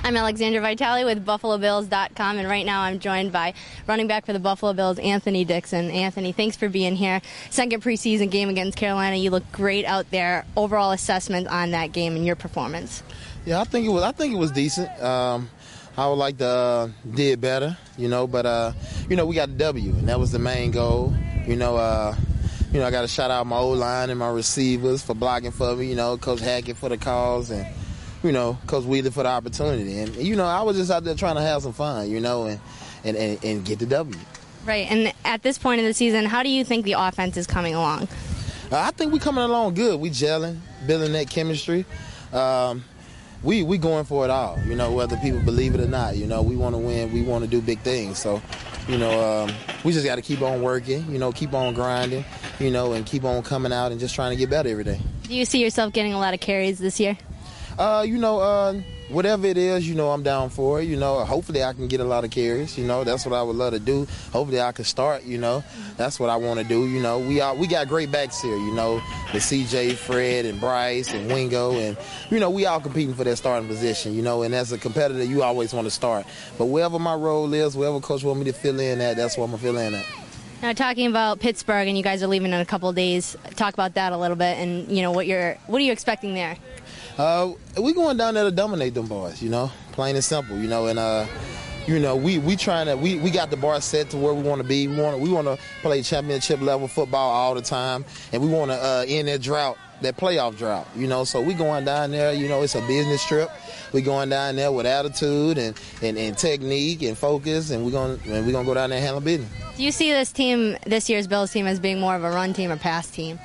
I'm Alexandra Vitale with BuffaloBills.com, and right now I'm joined by running back for the Buffalo Bills, Anthony Dixon. Anthony, thanks for being here. Second preseason game against Carolina. You look great out there. Overall assessment on that game and your performance? Yeah, I think it was decent. I would like to did better, but we got the W, and that was the main goal. I got to shout out my O-line and my receivers for blocking for me. Coach Hackett for the calls, and Coach Wheeler for the opportunity. And I was just out there trying to have some fun, and get the W. Right. And at this point in the season, how do you think the offense is coming along? I think we're coming along good. We gelling, building that chemistry. We going for it all, whether people believe it or not. We want to win. We want to do big things. So, we just got to keep on working, keep on grinding, and keep on coming out and just trying to get better every day. Do you see yourself getting a lot of carries this year? Whatever it is, I'm down for it. Hopefully I can get a lot of carries. That's what I would love to do. Hopefully I can start. That's what I want to do. We got great backs here. The CJ, Fred, and Bryce, and Wingo, and we all competing for that starting position. And as a competitor, you always want to start. But wherever my role is, wherever coach wants me to fill in at, that's what I'm gonna fill in at. Now, talking about Pittsburgh, and you guys are leaving in a couple of days. Talk about that a little bit, and what are you expecting there? We going down there to dominate them boys, plain and simple, and we trying to we got the bar set to where we want to be. We want to play championship level football all the time, and we want to end that drought, that playoff drought, So we going down there, it's a business trip. We going down there with attitude and technique and focus, and we're gonna go down there and handle business. Do you see this year's Bills team as being more of a run team or pass team?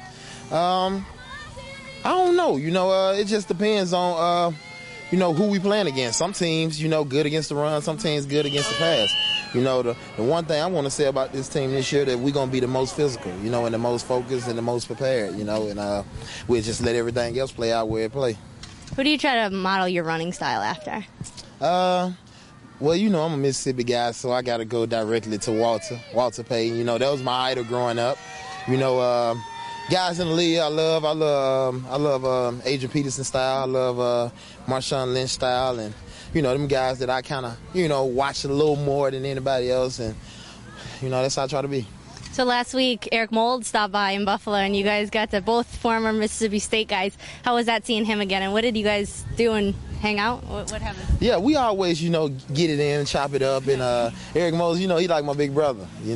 I don't know. It just depends on, who we playing against. Some teams, good against the run. Some teams good against the pass. The one thing I want to say about this team this year that we're going to be the most physical, and the most focused and the most prepared, and we'll just let everything else play out where it play. Who do you try to model your running style after? Well, I'm a Mississippi guy, so I got to go directly to Walter Payton. That was my idol growing up. Guys in the league, I love Adrian Peterson style. I love Marshawn Lynch style, and them guys that I kind of watch a little more than anybody else, and that's how I try to be. So last week, Eric Mould stopped by in Buffalo, and you guys got to both former Mississippi State guys. How was that seeing him again, and what did you guys do and hang out? What happened? Yeah, we always get it in, chop it up, and Eric Mould, he like my big brother. He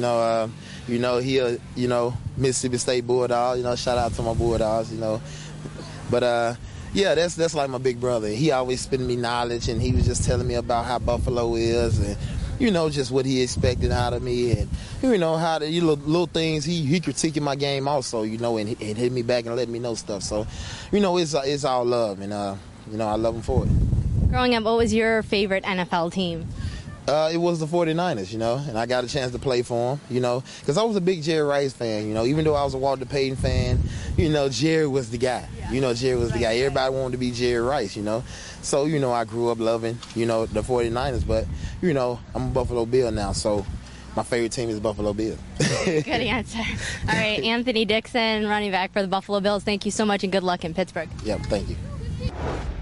Mississippi State Bulldog. Shout out to my Bulldogs. But yeah, that's like my big brother. He always spitting me knowledge, and he was just telling me about how Buffalo is, and just what he expected out of me, and how the little things he critiquing my game also, and hit me back and let me know stuff. So, it's all love, and I love him for it. Growing up, what was your favorite NFL team? It was the 49ers, and I got a chance to play for them, because I was a big Jerry Rice fan, even though I was a Walter Payton fan, Jerry was the guy. Jerry was the guy. Everybody wanted to be Jerry Rice, So, I grew up loving, the 49ers, but, I'm a Buffalo Bill now, so my favorite team is Buffalo Bill. Good answer. All right, Anthony Dixon, running back for the Buffalo Bills. Thank you so much, and good luck in Pittsburgh. Yep, thank you.